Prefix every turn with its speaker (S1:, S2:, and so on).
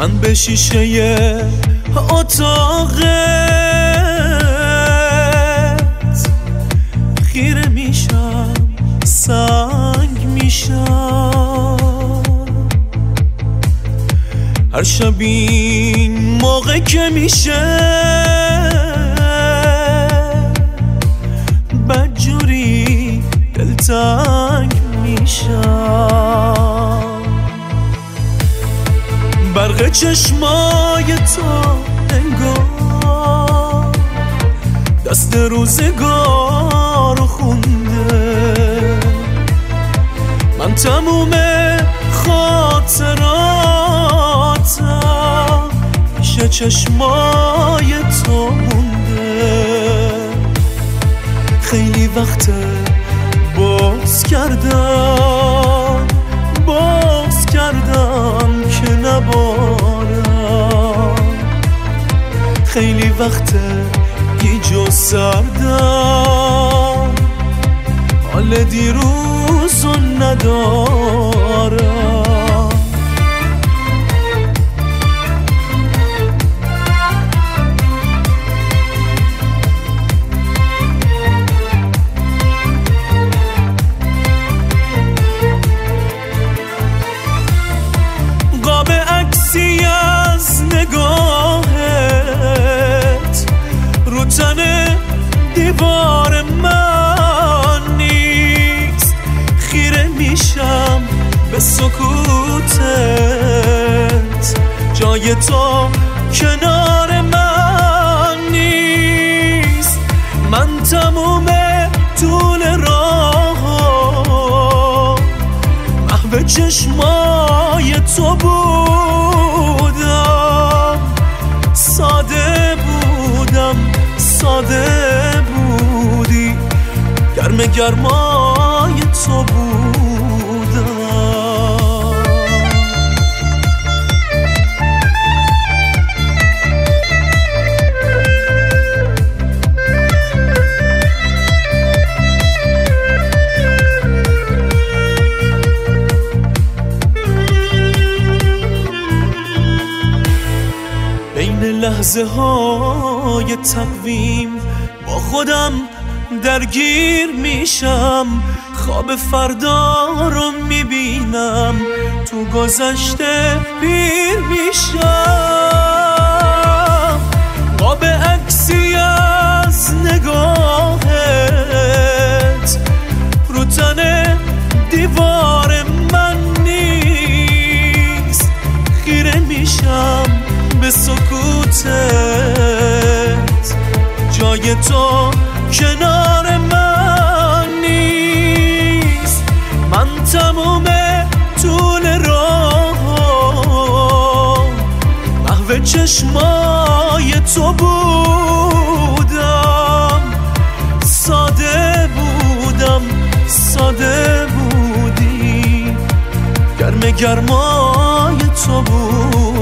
S1: من به شیشه اتاقت خیره میشم، سنگ میشم. هر شب این موقع که میشه بدجوری دلتنگ میشم. برق چشمای تو انگار دست روزگار خونده. من تموم خاطراتم پیش چشمای تو مونده. خیلی وقته باز کردم که نبارم. خیلی وقته گیج و سردم، حال دیروزو ندارم. قاب عکسی از نگاهت رو تن دیوار من نیست. خیره میشم به سکوتت، جای تو کنار من نیست. من تموم طول راه محو چشمای تو بودم. ساده بودی، گرمای تو بودم. بین لحظه های تقویم با خودم درگیر میشم. خواب فردا رو میبینم، تو گذشته پیر میشم. قاب عکسی از نگاهت رو تن دیوار من نیست. خیره میشم به سکوتت، جای تو کنار من نیست. من تموم طول راه محو چشمای تو بودم. ساده بودی، گرمای تو بود.